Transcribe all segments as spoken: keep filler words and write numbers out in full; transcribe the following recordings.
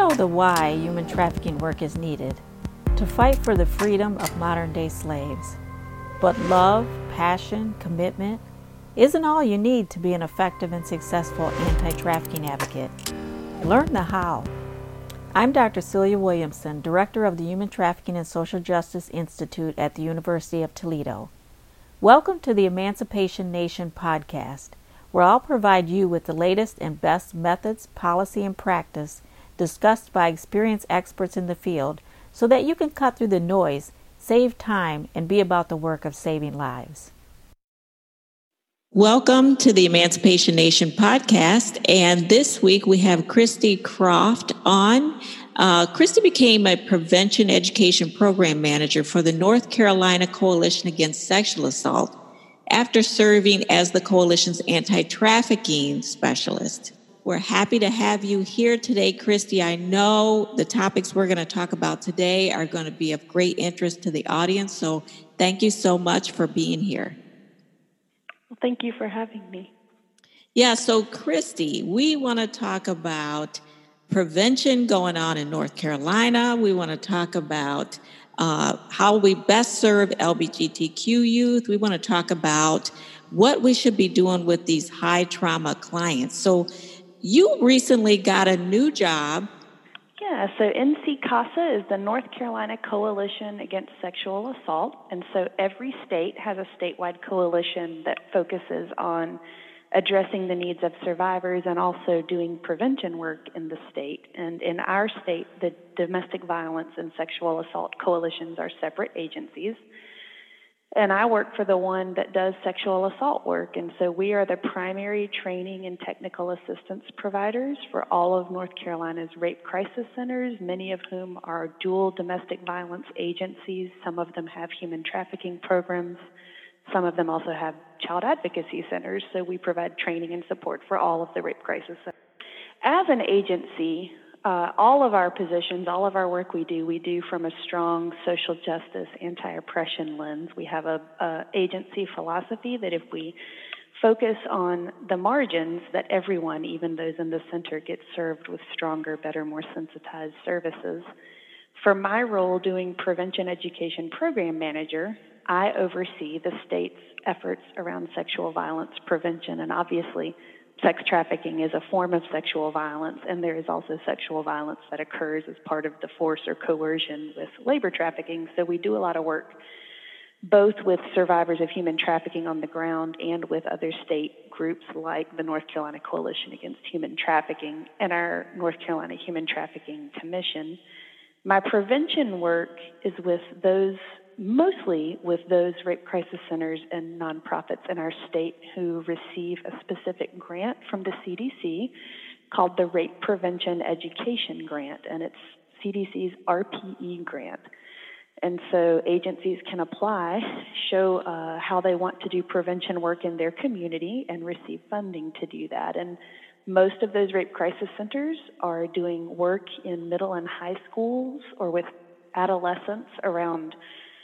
know the why human trafficking work is needed, to fight for the freedom of modern-day slaves. But love, passion, commitment isn't all you need to be an effective and successful anti-trafficking advocate. Learn the how. I'm Doctor Celia Williamson, Director of the Human Trafficking and Social Justice Institute at the University of Toledo. Welcome to the Emancipation Nation podcast, where I'll provide you with the latest and best methods, policy, and practice discussed by experienced experts in the field so that you can cut through the noise, save time, and be about the work of saving lives. Welcome to the Emancipation Nation podcast, and this week we have Christy Croft on. Uh, Christy became a prevention education program manager for the North Carolina Coalition Against Sexual Assault after serving as the coalition's anti-trafficking specialist. We're happy to have you here today, Christy. I know the topics we're going to talk about today are going to be of great interest to the audience, so thank you so much for being here. Well, thank you for having me. Yeah, so Christy, we want to talk about prevention going on in North Carolina. We want to talk about uh, how we best serve L G B T Q youth. We want to talk about what we should be doing with these high trauma clients. So you recently got a new job. Yeah, so N C CASA is the North Carolina Coalition Against Sexual Assault, and so every state has a statewide coalition that focuses on addressing the needs of survivors and also doing prevention work in the state. And in our state, the Domestic Violence and Sexual Assault Coalitions are separate agencies. And I work for the one that does sexual assault work. And so we are the primary training and technical assistance providers for all of North Carolina's rape crisis centers, many of whom are dual domestic violence agencies. Some of them have human trafficking programs. Some of them also have child advocacy centers. So we provide training and support for all of the rape crisis centers. As an agency, Uh, all of our positions, all of our work we do, we do from a strong social justice, anti-oppression lens. We have a, a agency philosophy that if we focus on the margins, that everyone, even those in the center, gets served with stronger, better, more sensitized services. For my role doing prevention education program manager, I oversee the state's efforts around sexual violence prevention, and obviously sex trafficking is a form of sexual violence, and there is also sexual violence that occurs as part of the force or coercion with labor trafficking. So we do a lot of work both with survivors of human trafficking on the ground and with other state groups like the North Carolina Coalition Against Human Trafficking and our North Carolina Human Trafficking Commission. My prevention work is with those mostly with those rape crisis centers and nonprofits in our state who receive a specific grant from the C D C called the Rape Prevention Education Grant, and it's C D C's R P E grant. And so agencies can apply, show uh, how they want to do prevention work in their community, and receive funding to do that. And most of those rape crisis centers are doing work in middle and high schools or with adolescents around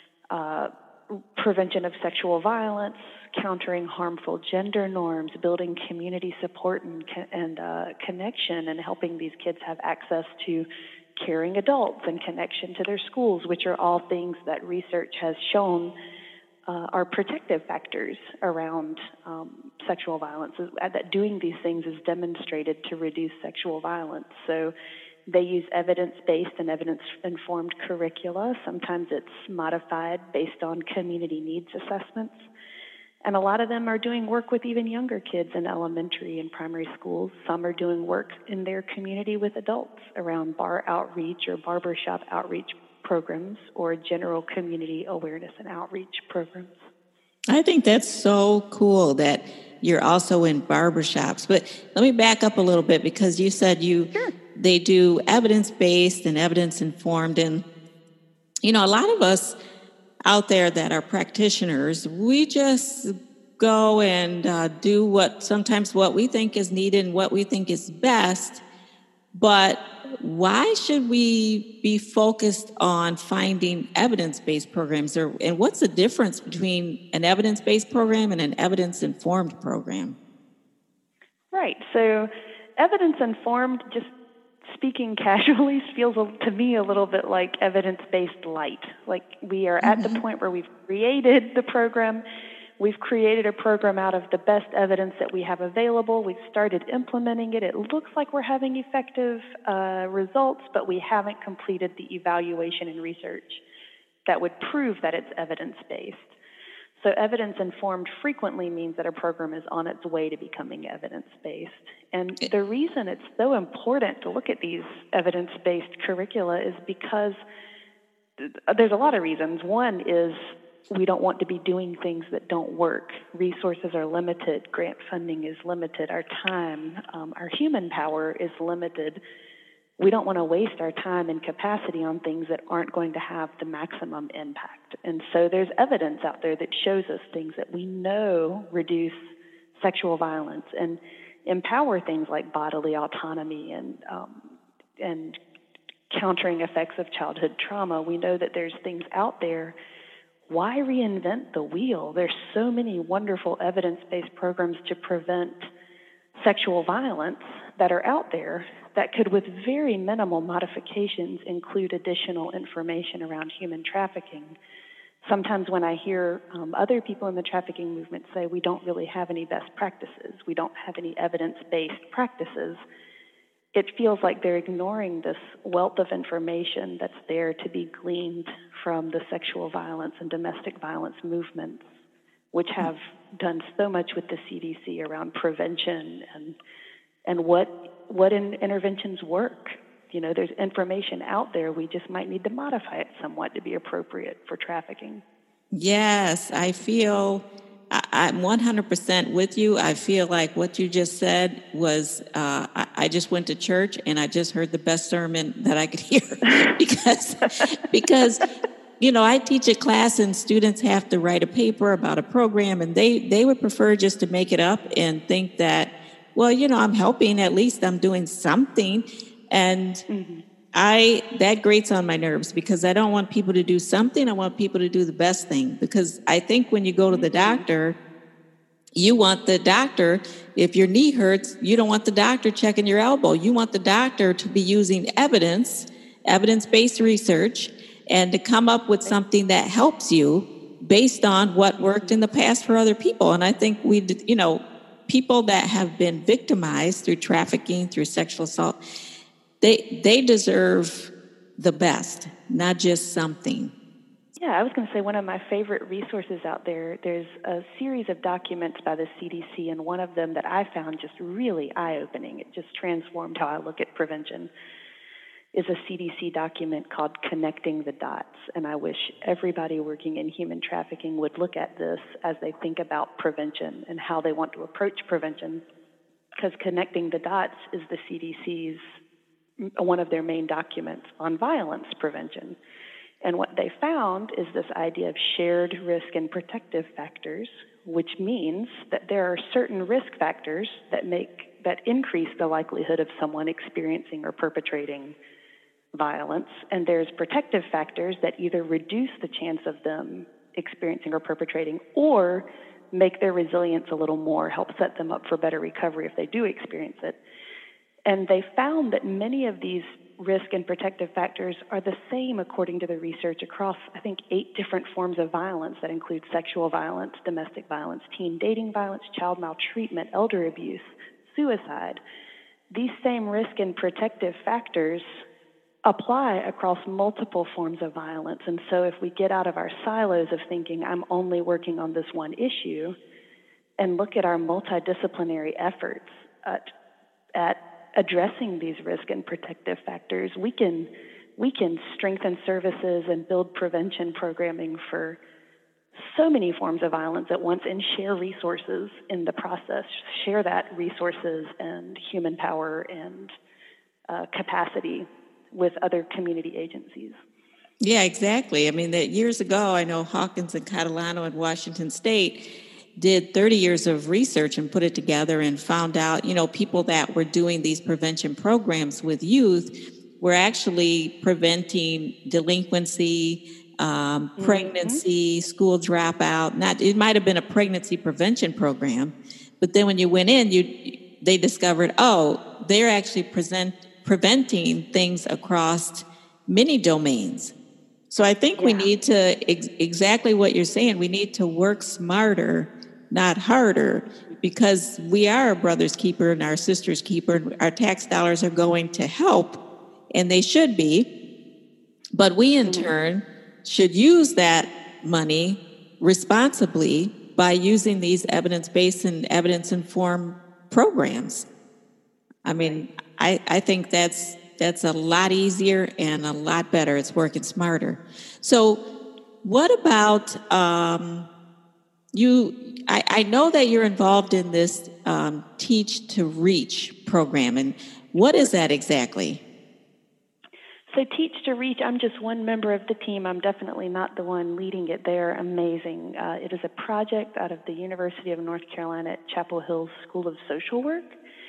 Uh, prevention of sexual violence, countering harmful gender norms, building community support and, and uh, connection, and helping these kids have access to caring adults and connection to their schools, which are all things that research has shown uh, are protective factors around um, sexual violence. That doing these things is demonstrated to reduce sexual violence. So they use evidence-based and evidence-informed curricula. Sometimes it's modified based on community needs assessments. And a lot of them are doing work with even younger kids in elementary and primary schools. Some are doing work in their community with adults around bar outreach or barbershop outreach programs or general community awareness and outreach programs. I think that's so cool that you're also in barbershops. But let me back up a little bit because you said you... Sure. They do evidence-based and evidence-informed. And, you know, a lot of us out there that are practitioners, we just go and uh, do what sometimes what we think is needed and what we think is best. But why should we be focused on finding evidence-based programs? Or, and what's the difference between an evidence-based program and an evidence-informed program? Right. So evidence-informed just speaking casually, feels to me a little bit like evidence-based light. Like we are at mm-hmm. the point where we've created the program. We've created a program out of the best evidence that we have available. We've started implementing it. It looks like we're having effective uh, results, but we haven't completed the evaluation and research that would prove that it's evidence-based. So evidence-informed frequently means that a program is on its way to becoming evidence-based. And the reason it's so important to look at these evidence-based curricula is because there's a lot of reasons. One is we don't want to be doing things that don't work. Resources are limited. Grant funding is limited. Our time, um, our human power is limited. We don't want to waste our time and capacity on things that aren't going to have the maximum impact. And so there's evidence out there that shows us things that we know reduce sexual violence and empower things like bodily autonomy and um, and countering effects of childhood trauma. We know that there's things out there. Why reinvent the wheel? There's so many wonderful evidence-based programs to prevent sexual violence that are out there that could, with very minimal modifications, include additional information around human trafficking. Sometimes when I hear um, other people in the trafficking movement say we don't really have any best practices, we don't have any evidence-based practices, it feels like they're ignoring this wealth of information that's there to be gleaned from the sexual violence and domestic violence movements, which have done so much with the C D C around prevention and and what what in, interventions work. You know, there's information out there. We just might need to modify it somewhat to be appropriate for trafficking. Yes, I feel I, I'm one hundred percent with you. I feel like what you just said was, uh, I, I just went to church and I just heard the best sermon that I could hear because, because, you know, I teach a class and students have to write a paper about a program and they, they would prefer just to make it up and think that, well, you know, I'm helping, at least I'm doing something. And mm-hmm. I, that grates on my nerves because I don't want people to do something. I want people to do the best thing, because I think when you go to the doctor, you want the doctor, if your knee hurts, you don't want the doctor checking your elbow. You want the doctor to be using evidence, evidence-based research, and to come up with something that helps you based on what worked in the past for other people. And I think we, you know, people that have been victimized through trafficking, through sexual assault, They they deserve the best, not just something. Yeah, I was going to say one of my favorite resources out there, there's a series of documents by the C D C, and one of them that I found just really eye-opening, it just transformed how I look at prevention, is a C D C document called Connecting the Dots. And I wish everybody working in human trafficking would look at this as they think about prevention and how they want to approach prevention, because Connecting the Dots is the C D C's one of their main documents on violence prevention. And what they found is this idea of shared risk and protective factors, which means that there are certain risk factors that make that increase the likelihood of someone experiencing or perpetrating violence, and there's protective factors that either reduce the chance of them experiencing or perpetrating or make their resilience a little more, help set them up for better recovery if they do experience it. And they found that many of these risk and protective factors are the same according to the research across, I think, eight different forms of violence that include sexual violence, domestic violence, teen dating violence, child maltreatment, elder abuse, suicide. These same risk and protective factors apply across multiple forms of violence. And so if we get out of our silos of thinking, I'm only working on this one issue, and look at our multidisciplinary efforts at, at addressing these risk and protective factors, we can we can strengthen services and build prevention programming for so many forms of violence at once and share resources in the process, share that resources and human power and uh, capacity with other community agencies. Yeah, exactly. I mean, that years ago, I know Hawkins and Catalano in Washington State did thirty years of research and put it together and found out, you know, people that were doing these prevention programs with youth were actually preventing delinquency, um, mm-hmm. pregnancy, school dropout. Not, it might have been a pregnancy prevention program, but then when you went in, you they discovered, oh, they're actually present preventing things across many domains. So I think yeah. we need to, ex- exactly what you're saying, we need to work smarter, not harder, because we are a brother's keeper and our sister's keeper. Our tax dollars are going to help, and they should be. But we, in mm-hmm. turn, should use that money responsibly by using these evidence-based and evidence-informed programs. I mean, I, I think that's that's a lot easier and a lot better. It's working smarter. So what about um, you? I, I know that you're involved in this um, Teach to Reach program. And what is that exactly? So Teach to Reach, I'm just one member of the team. I'm definitely not the one leading it. They're amazing. Uh, it is a project out of the University of North Carolina at Chapel Hill School of Social Work.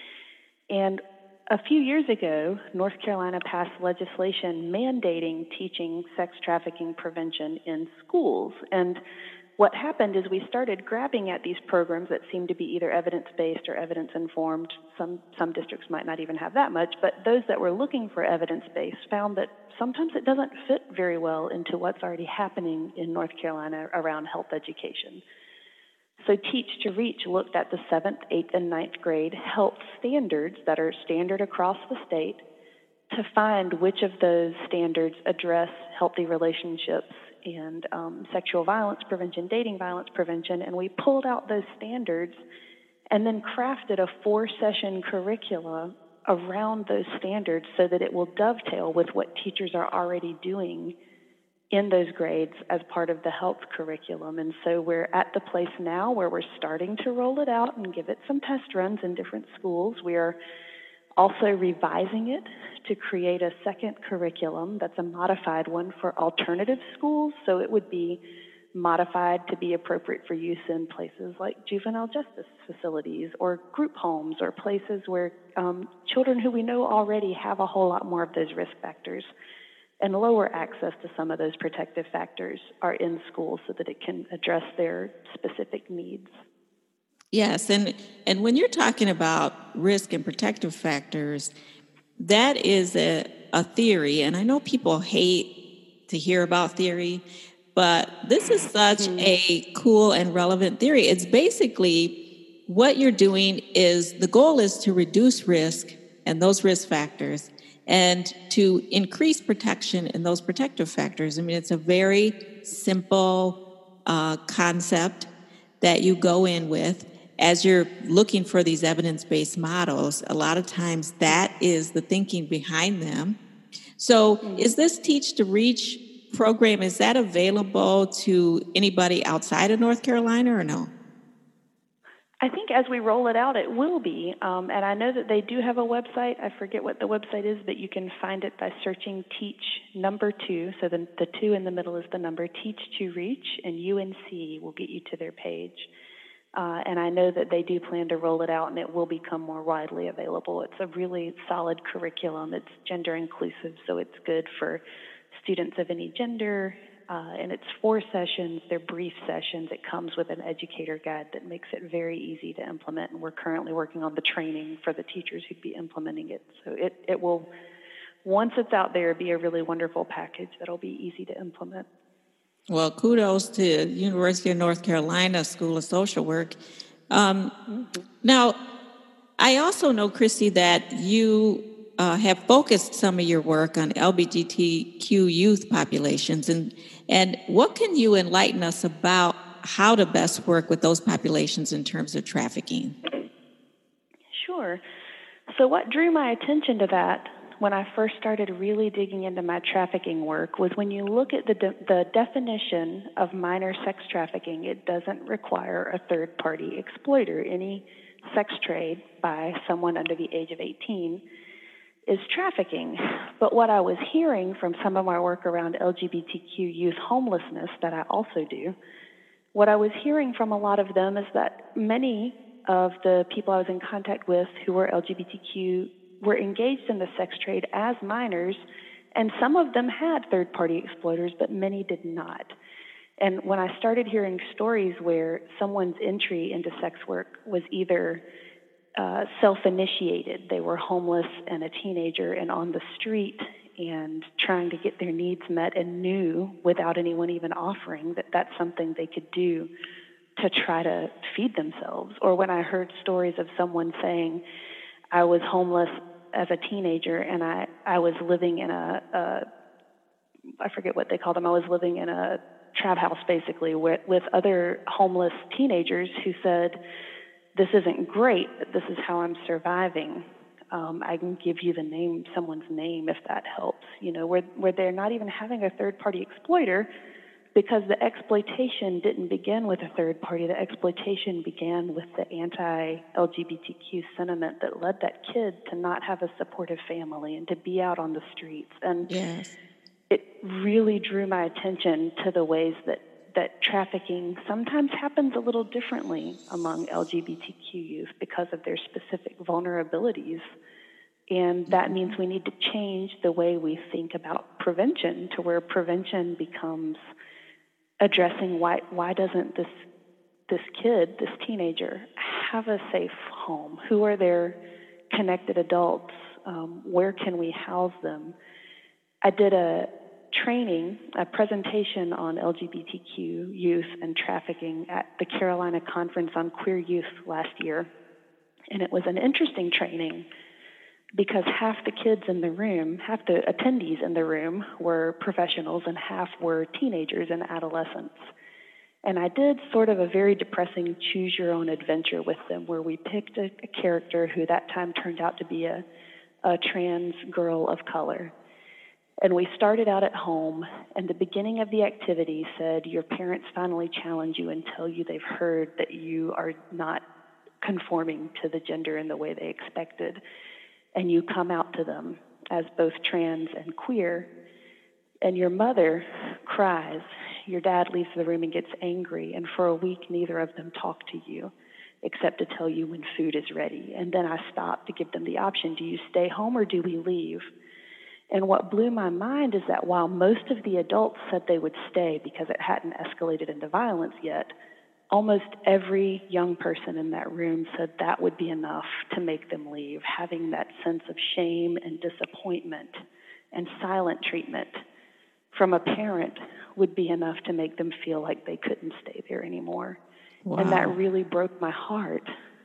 And a few years ago, North Carolina passed legislation mandating teaching sex trafficking prevention in schools. And what happened is we started grabbing at these programs that seemed to be either evidence-based or evidence-informed. Some some districts might not even have that much, but those that were looking for evidence-based found that sometimes it doesn't fit very well into what's already happening in North Carolina around health education. So Teach to Reach looked at the seventh, eighth, and ninth grade health standards that are standard across the state to find which of those standards address healthy relationships and um, sexual violence prevention, dating violence prevention, and we pulled out those standards and then crafted a four-session curricula around those standards so that it will dovetail with what teachers are already doing in those grades as part of the health curriculum. And so we're at the place now where we're starting to roll it out and give it some test runs in different schools. We are also revising it to create a second curriculum that's a modified one for alternative schools. So it would be modified to be appropriate for use in places like juvenile justice facilities or group homes or places where um, children who we know already have a whole lot more of those risk factors and lower access to some of those protective factors are in schools so that it can address their specific needs. Yes, and, and when you're talking about risk and protective factors, that is a, a theory, and I know people hate to hear about theory, but this is such mm-hmm. a cool and relevant theory. It's basically what you're doing is, the goal is to reduce risk and those risk factors and to increase protection in those protective factors. I mean, it's a very simple uh, concept that you go in with. As you're looking for these evidence-based models, a lot of times that is the thinking behind them. So is this Teach to Reach program, is that available to anybody outside of North Carolina or no? I think as we roll it out, it will be. Um, and I know that they do have a website. I forget what the website is, but you can find it by searching Teach number two. So the, the two in the middle is the number, Teach to Reach, and U N C will get you to their page. Uh, and I know that they do plan to roll it out, and it will become more widely available. It's a really solid curriculum. It's gender inclusive, so it's good for students of any gender. Uh, and it's four sessions. They're brief sessions. It comes with an educator guide that makes it very easy to implement. And we're currently working on the training for the teachers who'd be implementing it. So it, it will, once it's out there, be a really wonderful package that'll be easy to implement. Well, kudos to University of North Carolina School of Social Work. Um, mm-hmm. Now, I also know, Christy, that you uh, have focused some of your work on L G B T Q youth populations. And, and what can you enlighten us about how to best work with those populations in terms of trafficking? Sure. So what drew my attention to that when I first started really digging into my trafficking work was when you look at the de- the definition of minor sex trafficking, it doesn't require a third-party exploiter. Any sex trade by someone under the age of eighteen is trafficking. But what I was hearing from some of my work around L G B T Q youth homelessness that I also do, what I was hearing from a lot of them is that many of the people I was in contact with who were L G B T Q were engaged in the sex trade as minors, and some of them had third-party exploiters, but many did not. And when I started hearing stories where someone's entry into sex work was either uh, self-initiated. They were homeless and a teenager and on the street and trying to get their needs met, and knew without anyone even offering that that's something they could do to try to feed themselves. Or when I heard stories of someone saying, I was homeless as a teenager and I, I was living in a, a, I forget what they call them, I was living in a trap house basically with, with other homeless teenagers who said, this isn't great, but this is how I'm surviving. Um, I can give you the name, someone's name, if that helps. You know, where where they're not even having a third-party exploiter, because the exploitation didn't begin with a third party. The exploitation began with the anti-L G B T Q sentiment that led that kid to not have a supportive family and to be out on the streets. And yes. it really drew my attention to the ways that that trafficking sometimes happens a little differently among L G B T Q youth because of their specific vulnerabilities. And that mm-hmm. means we need to change the way we think about prevention to where prevention becomes addressing why why doesn't this this kid, this teenager, have a safe home? Who are their connected adults? Um, where can we house them? I did a training, a presentation on L G B T Q youth and trafficking at the Carolina Conference on Queer Youth last year. And it was an interesting training because half the kids in the room, half the attendees in the room were professionals and half were teenagers and adolescents. And I did sort of a very depressing choose your own adventure with them where we picked a, a character who that time turned out to be a, a trans girl of color. And we started out at home, and the beginning of the activity said, your parents finally challenge you and tell you they've heard that you are not conforming to the gender in the way they expected. And you come out to them as both trans and queer, and your mother cries. Your dad leaves the room and gets angry, and for a week, neither of them talk to you except to tell you when food is ready. And then I stopped to give them the option, do you stay home or do we leave? And what blew my mind is that while most of the adults said they would stay because it hadn't escalated into violence yet, almost every young person in that room said that would be enough to make them leave. Having that sense of shame and disappointment and silent treatment from a parent would be enough to make them feel like they couldn't stay there anymore. Wow. And that really broke my heart.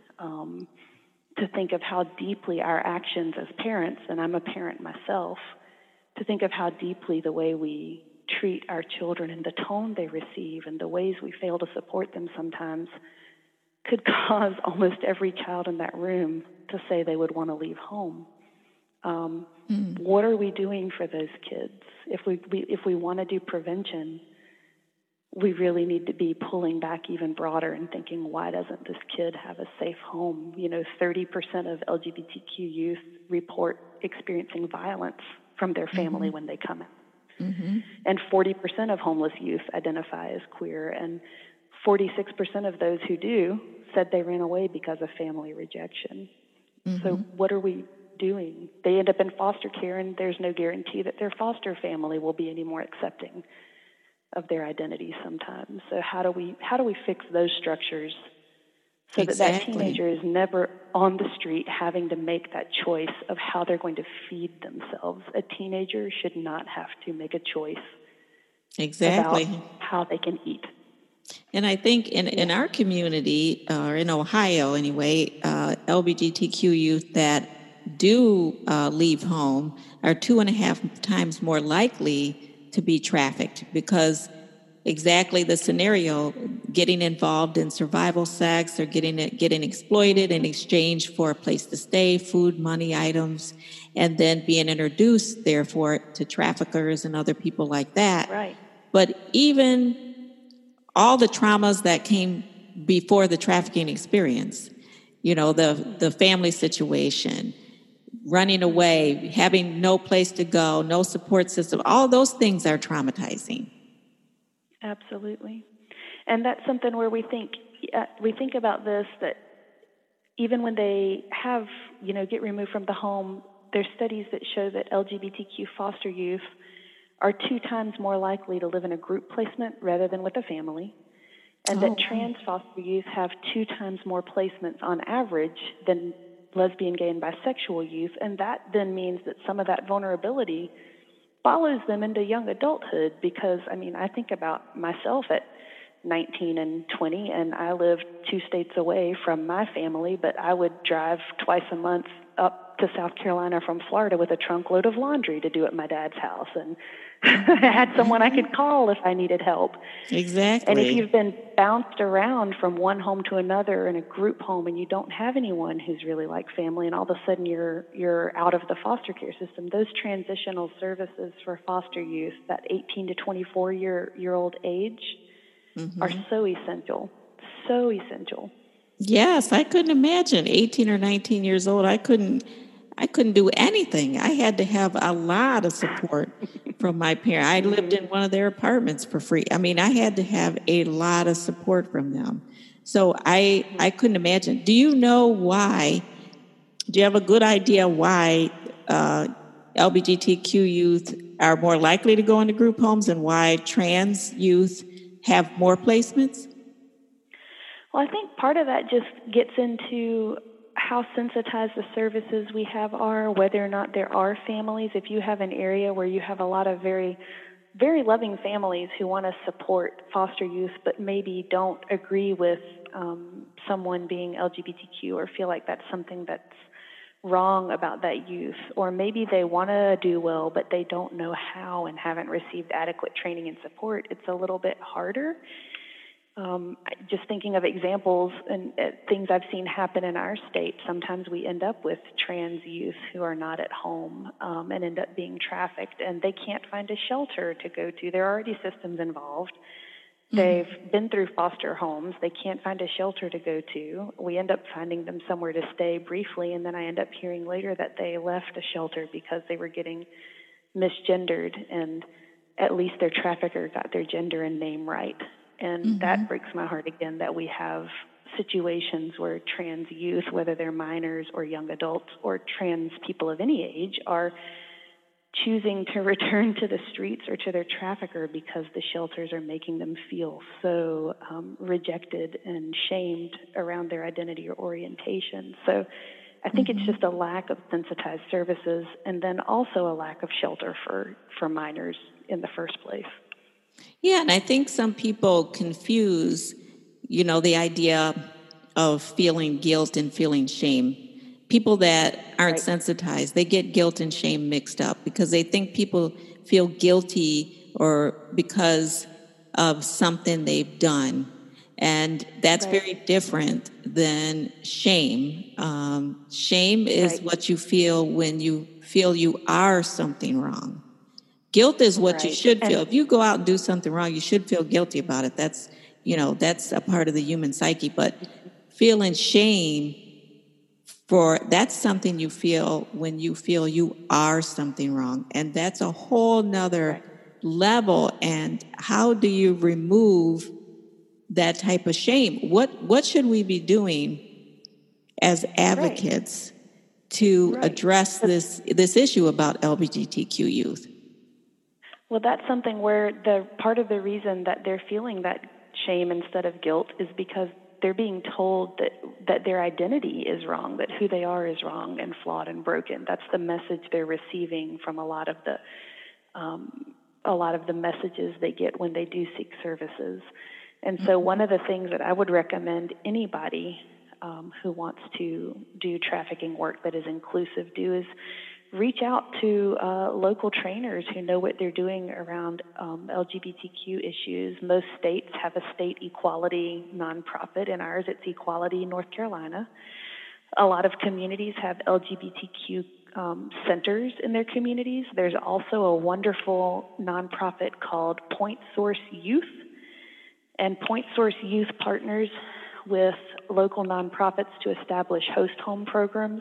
Um, to think of how deeply our actions as parents, and I'm a parent myself, to think of how deeply the way we treat our children and the tone they receive and the ways we fail to support them sometimes could cause almost every child in that room to say they would want to leave home. Um, mm. What are we doing for those kids? If we, we if we want to do prevention, we really need to be pulling back even broader and thinking, why doesn't this kid have a safe home? You know, thirty percent of L G B T Q youth report experiencing violence from their family mm-hmm. when they come out. Mm-hmm. And forty percent of homeless youth identify as queer, and forty-six percent of those who do said they ran away because of family rejection. Mm-hmm. So what are we doing? They end up in foster care, and there's no guarantee that their foster family will be any more accepting of their identity sometimes. So how do we how do we fix those structures so exactly. that that teenager is never on the street having to make that choice of how they're going to feed themselves? A teenager should not have to make a choice exactly about how they can eat. And I think in, in our community, uh, or in Ohio anyway, uh, L G B T Q youth that do uh, leave home are two and a half times more likely to be trafficked because exactly the scenario, getting involved in survival sex or getting getting exploited in exchange for a place to stay, food, money, items, and then being introduced, therefore, to traffickers and other people like that. Right. But even all the traumas that came before the trafficking experience, you know, the, the family situation, running away, having no place to go, no support system, all those things are traumatizing. Absolutely. And that's something where we think, uh, we think about this, that even when they have, you know, get removed from the home, there's studies that show that L G B T Q foster youth are two times more likely to live in a group placement rather than with a family. and Oh, that wow. trans foster youth have two times more placements on average than lesbian, gay, and bisexual youth, and that then means that some of that vulnerability follows them into young adulthood because, I mean, I think about myself at nineteen and twenty, and I lived two states away from my family, but I would drive twice a month up to South Carolina from Florida with a trunk load of laundry to do at my dad's house, and I had someone I could call if I needed help. Exactly. And if you've been bounced around from one home to another in a group home and you don't have anyone who's really like family, and all of a sudden you're you're out of the foster care system, those transitional services for foster youth, that eighteen to twenty-four year year old age, mm-hmm. are so essential, so essential. Yes, I couldn't imagine eighteen or nineteen years old. I couldn't. I couldn't do anything. I had to have a lot of support from my parents. I lived in one of their apartments for free. I mean, I had to have a lot of support from them. So I, I couldn't imagine. Do you know why? Do you have a good idea why uh, L G B T Q youth are more likely to go into group homes and why trans youth have more placements? Well, I think part of that just gets into how sensitized the services we have are, whether or not there are families. If you have an area where you have a lot of very, very loving families who want to support foster youth but maybe don't agree with um, someone being L G B T Q or feel like that's something that's wrong about that youth, or maybe they want to do well but they don't know how and haven't received adequate training and support, it's a little bit harder. Um, just thinking of examples and uh, things I've seen happen in our state, sometimes we end up with trans youth who are not at home um, and end up being trafficked, and they can't find a shelter to go to. There are already systems involved. Mm-hmm. They've been through foster homes. They can't find a shelter to go to. We end up finding them somewhere to stay briefly, and then I end up hearing later that they left a shelter because they were getting misgendered, and at least their trafficker got their gender and name right. And mm-hmm. that breaks my heart again, that we have situations where trans youth, whether they're minors or young adults or trans people of any age, are choosing to return to the streets or to their trafficker because the shelters are making them feel so um, rejected and shamed around their identity or orientation. So I think mm-hmm. it's just a lack of sensitized services, and then also a lack of shelter for, for minors in the first place. Yeah, and I think some people confuse, you know, the idea of feeling guilt and feeling shame. People that aren't right. sensitized, they get guilt and shame mixed up because they think people feel guilty or because of something they've done. And that's right. very different than shame. Um, shame is right. what you feel when you feel you are something wrong. Guilt is what right. you should feel. And if you go out and do something wrong, you should feel guilty about it. That's, you know, that's a part of the human psyche. But feeling shame for, that's something you feel when you feel you are something wrong. And that's a whole nother right. level. And how do you remove that type of shame? What, what should we be doing as advocates right. to right. address this, this issue about L G B T Q youth? Well, that's something where the part of the reason that they're feeling that shame instead of guilt is because they're being told that, that their identity is wrong, that who they are is wrong and flawed and broken. That's the message they're receiving from a lot of the um, a lot of the messages they get when they do seek services. And so one of the things that I would recommend anybody um, who wants to do trafficking work that is inclusive do is reach out to uh, local trainers who know what they're doing around um, L G B T Q issues. Most states have a state equality nonprofit. In ours, it's Equality North Carolina. A lot of communities have L G B T Q um, centers in their communities. There's also a wonderful nonprofit called Point Source Youth. And Point Source Youth partners with local nonprofits to establish host home programs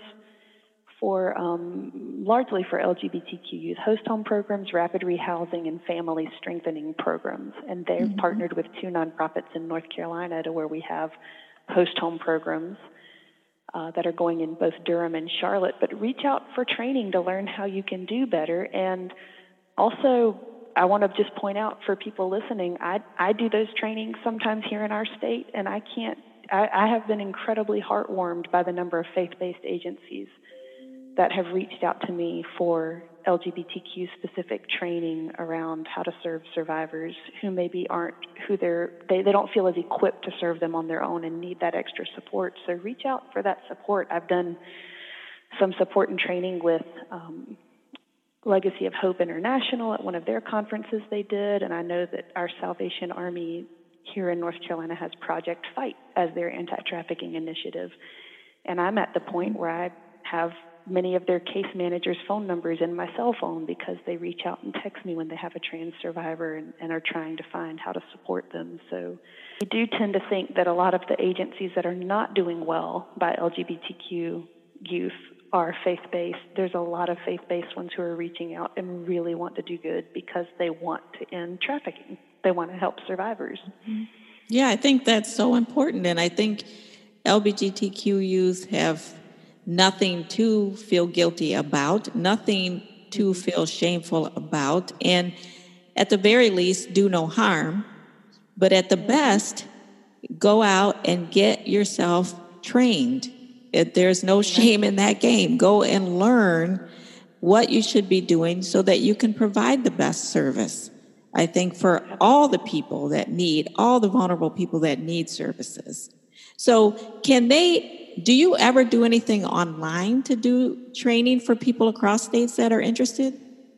for um, largely for L G B T Q youth, host home programs, rapid rehousing, and family strengthening programs. And they've mm-hmm. partnered with two nonprofits in North Carolina to where we have host home programs uh, that are going in both Durham and Charlotte. But reach out for training to learn how you can do better. And also I want to just point out for people listening, I, I do those trainings sometimes here in our state, and I can't, I, I have been incredibly heartwarmed by the number of faith-based agencies that have reached out to me for L G B T Q-specific training around how to serve survivors who maybe aren't, who they're, they, they don't feel as equipped to serve them on their own and need that extra support. So reach out for that support. I've done some support and training with um, Legacy of Hope International at one of their conferences they did, and I know that our Salvation Army here in North Carolina has Project Fight as their anti-trafficking initiative. And I'm at the point where I have many of their case managers' phone numbers in my cell phone because they reach out and text me when they have a trans survivor and, and are trying to find how to support them. So we do tend to think that a lot of the agencies that are not doing well by L G B T Q youth are faith-based. There's a lot of faith-based ones who are reaching out and really want to do good because they want to end trafficking. They want to help survivors. Yeah, I think that's so important. And I think L G B T Q youth have nothing to feel guilty about, nothing to feel shameful about, and at the very least, do no harm. But at the best, go out and get yourself trained. It, there's no shame in that game. Go and learn what you should be doing so that you can provide the best service. I think for all the people that need, all the vulnerable people that need services. So can they, do you ever do anything online to do training for people across states that are interested?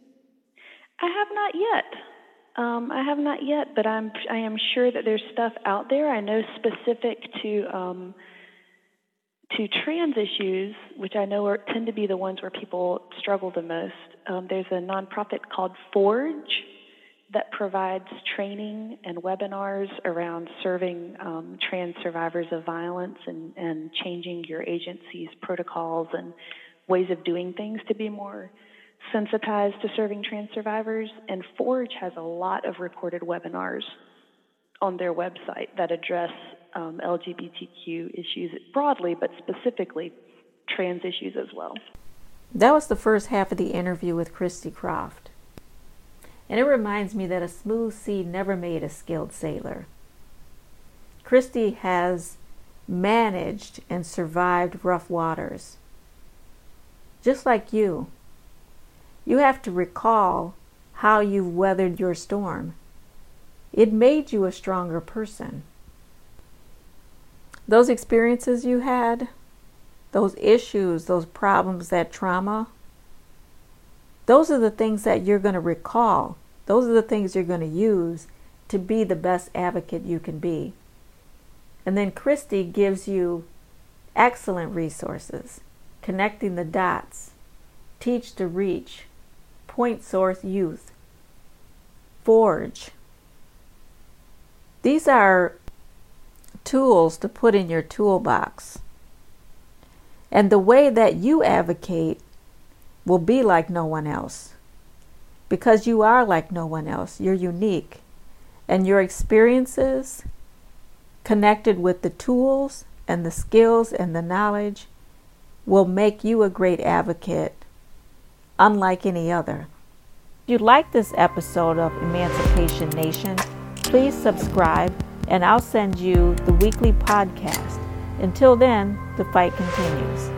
I have not yet. Um, I have not yet, but I'm, I am sure that there's stuff out there. I know specific to um, to trans issues, which I know are, tend to be the ones where people struggle the most. Um, there's a nonprofit called Forge that provides training and webinars around serving um, trans survivors of violence and, and changing your agency's protocols and ways of doing things to be more sensitized to serving trans survivors. And Forge has a lot of recorded webinars on their website that address um, L G B T Q issues broadly, but specifically trans issues as well. That was the first half of the interview with Christy Croft. And it reminds me that a smooth sea never made a skilled sailor. Christy has managed and survived rough waters. Just like you. You have to recall how you've weathered your storm. It made you a stronger person. Those experiences you had, those issues, those problems, that trauma, those are the things that you're going to recall. Those are the things you're going to use to be the best advocate you can be. And then Christy gives you excellent resources, connecting the dots, Teach to Reach, Point Source Youth, Forge. These are tools to put in your toolbox. And the way that you advocate will be like no one else. Because you are like no one else. You're unique. And your experiences connected with the tools and the skills and the knowledge will make you a great advocate unlike any other. If you like this episode of Emancipation Nation, please subscribe and I'll send you the weekly podcast. Until then, the fight continues.